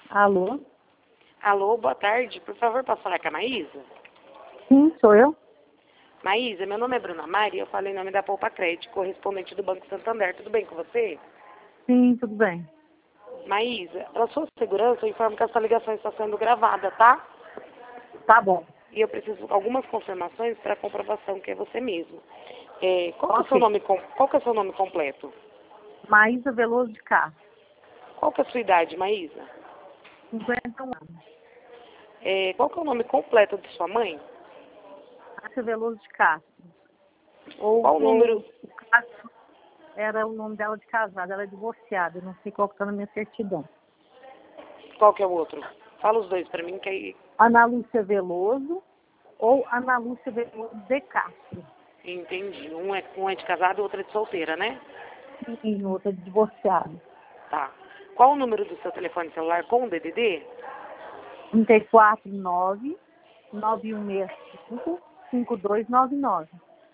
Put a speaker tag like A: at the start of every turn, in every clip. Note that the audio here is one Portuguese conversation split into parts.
A: Alô?
B: Alô, boa tarde. Por favor, posso falar com a Maísa?
A: Sim, sou eu.
B: Maísa, meu nome é Bruna Mari e eu falo em nome da Poupa Crédito, correspondente do Banco Santander. Tudo bem com você?
A: Sim, tudo bem.
B: Maísa, para sua segurança, eu informo que essa ligação está sendo gravada, tá?
A: Tá bom.
B: E eu preciso de algumas confirmações para comprovação que é você mesmo. Qual que é o seu
A: Ok.
B: nome, qual que é o seu nome completo?
A: Maísa Veloso de Castro,
B: Qual que é a sua idade, Maísa?
A: 51 anos.
B: Qual que é o nome completo de sua mãe?
A: Márcia Veloso de Castro. Ou
B: Qual o número?
A: o Castro era o nome dela de casada, ela é divorciada. Eu não sei qual que tá na minha certidão.
B: Qual que é o outro? Fala os dois para mim, que aí
A: Ana Lúcia Veloso ou Ana Lúcia Veloso de Castro.
B: entendi. Um é de casado e o outro é de solteira, né?
A: E outra divorciada.
B: Tá. Qual o número do seu telefone celular com o DDD?
A: 349 9165 5299.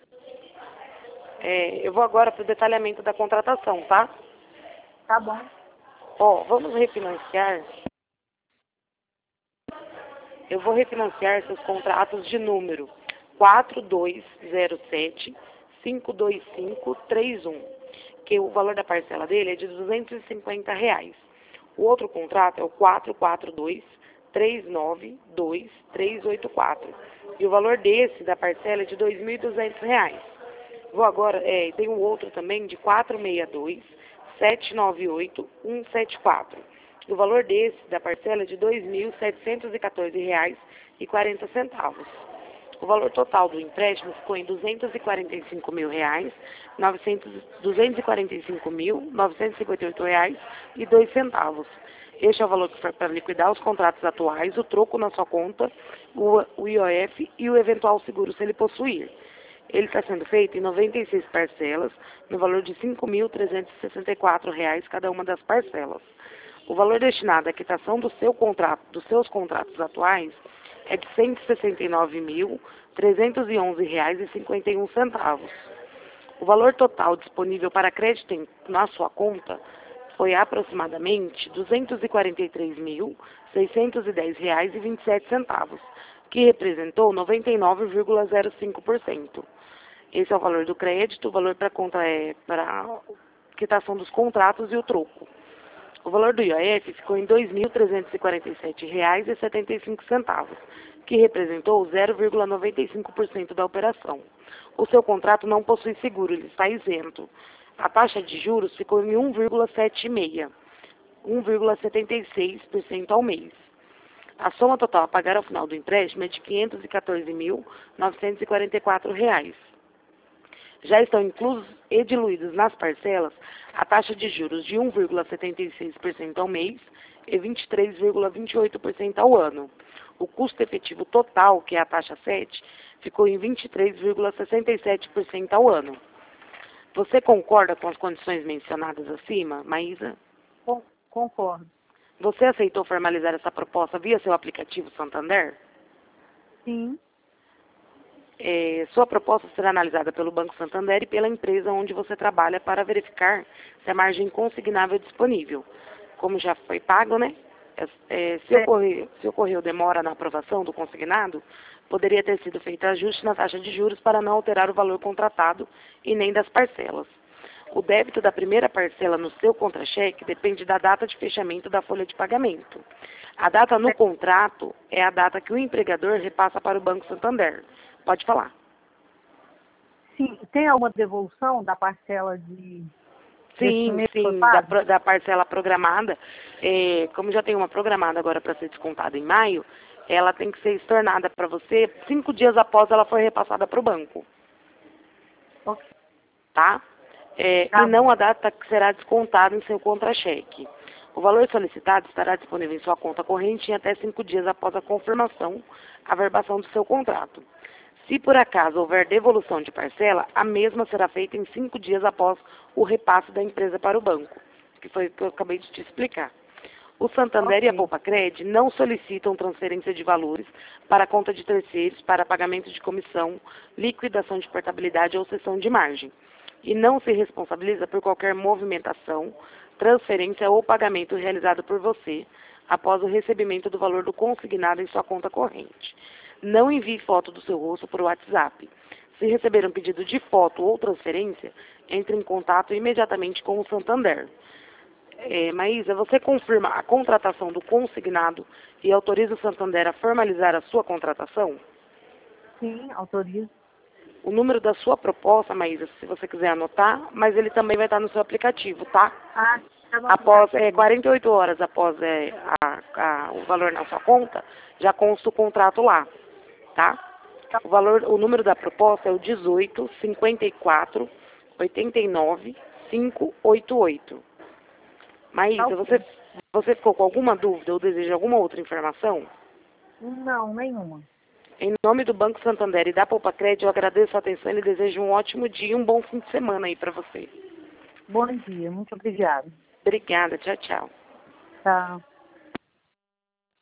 B: Eu vou agora para o detalhamento da contratação, tá?
A: Tá bom.
B: Ó, vamos refinanciar. Eu vou refinanciar seus contratos de número 4207-52531, que o valor da parcela dele é de R$ 250. O outro contrato é o 442-392-384. E o valor desse, da parcela, é de R$ 2.200. Vou agora, tem um outro também de 462-798-174. O valor desse, da parcela, é de R$ 2.714,40. O valor total do empréstimo ficou em R$ 245.958,02. Este é o valor que foi para liquidar os contratos atuais, o troco na sua conta, o IOF e o eventual seguro se ele possuir. Ele está sendo feito em 96 parcelas, no valor de R$ 5.364 cada uma das parcelas. O valor destinado à quitação do seu contrato, dos seus contratos atuais é de R$ 169.311,51. O valor total disponível para crédito na sua conta foi aproximadamente R$ 243.610,27, que representou 99,05%. Esse é o valor do crédito, o valor para quitação dos contratos e o troco. O valor do IOF ficou em R$ 2.347,75, que representou 0,95% da operação. O seu contrato não possui seguro, ele está isento. A taxa de juros ficou em 1,76% ao mês. A soma total a pagar ao final do empréstimo é de R$ 514.944. Já estão inclusos e diluídos nas parcelas a taxa de juros de 1,76% ao mês e 23,28% ao ano. O custo efetivo total, que é a taxa 7, ficou em 23,67% ao ano. Você concorda com as condições mencionadas acima, Maísa?
A: Concordo.
B: Você aceitou formalizar essa proposta via seu aplicativo Santander?
A: Sim.
B: Sua proposta será analisada pelo Banco Santander e pela empresa onde você trabalha para verificar se a margem consignável é disponível. Como já foi pago, né? Se ocorreu demora na aprovação do consignado, poderia ter sido feito ajuste na taxa de juros para não alterar o valor contratado e nem das parcelas. O débito da primeira parcela no seu contra-cheque depende da data de fechamento da folha de pagamento. A data no contrato é a data que o empregador repassa para o Banco Santander. Pode falar.
A: Sim, tem alguma devolução da parcela de...
B: Sim, da parcela programada. Como já tem uma programada agora para ser descontada em maio, ela tem que ser estornada para você 5 dias após ela for repassada para o banco.
A: Ok.
B: Tá?
A: Tá
B: E não a data que será descontada em seu contra-cheque. O valor solicitado estará disponível em sua conta corrente em até 5 dias após a confirmação, a verbação do seu contrato. Se por acaso houver devolução de parcela, a mesma será feita em 5 dias após o repasse da empresa para o banco, que foi o que eu acabei de te explicar. O Santander e a
A: Ok.
B: Poupa-Cred não solicitam transferência de valores para a conta de terceiros para pagamento de comissão, liquidação de portabilidade ou cessão de margem. E não se responsabiliza por qualquer movimentação, transferência ou pagamento realizado por você após o recebimento do valor do consignado em sua conta corrente. Não envie foto do seu rosto por WhatsApp. Se receber um pedido de foto ou transferência, entre em contato imediatamente com o Santander. Maísa, você confirma a contratação do consignado e autoriza o Santander a formalizar a sua contratação?
A: Sim, autorizo.
B: O número da sua proposta, Maísa, se você quiser anotar, mas ele também vai estar no seu aplicativo, tá?
A: Ah, tá no
B: Após
A: aplicativo.
B: 48 horas após o valor na sua conta, já consta o contrato lá, tá? O número da proposta é o 18 54 89 588. Maísa,
A: Tá ok.
B: você ficou com alguma dúvida ou deseja alguma outra informação?
A: Não, nenhuma.
B: Em nome do Banco Santander e da Poupa Crédito, eu agradeço a atenção e desejo um ótimo dia e um bom fim de semana aí para você.
A: Bom dia, muito obrigada.
B: Obrigada, tchau, tchau.
A: Tá.